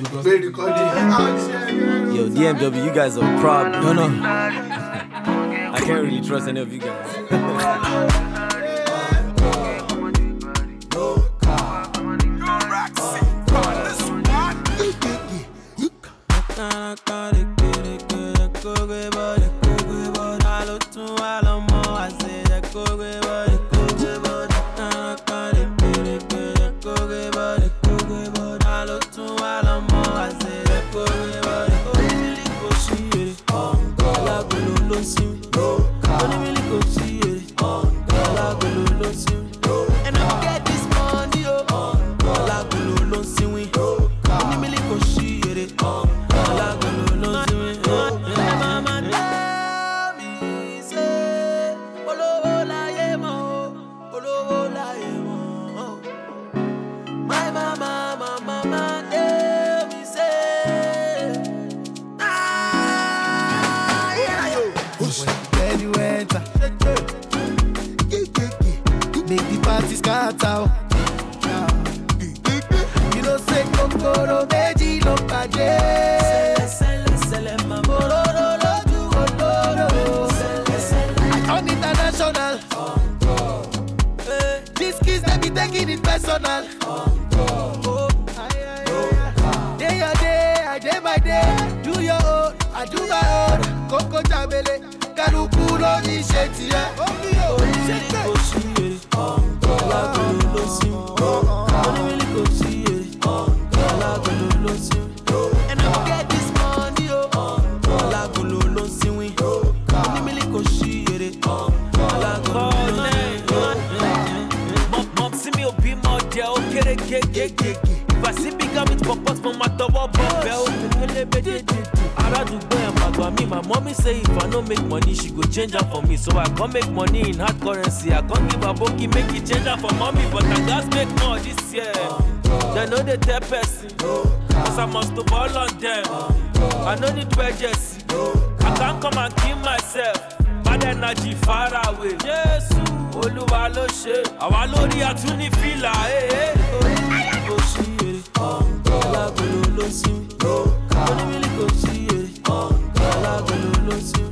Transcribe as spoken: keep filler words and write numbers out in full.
Yo, D M W, you guys are a problem. No, no. I can't really trust any of you guys. Change her for me, so I can't make money in hard currency. I can't give a bookie, make it change her for mommy, but I just make more this year. They know the third person, cause I must to ball on them. I know the prejudice, I can't come and kill myself. Bad energy far away. Yes, Oluwa lo she, àwa lórí àtúní fìlà. Kò sí èrè, alágolo ló sí. Onímìlì kò sí èrè, alágolo ló sí.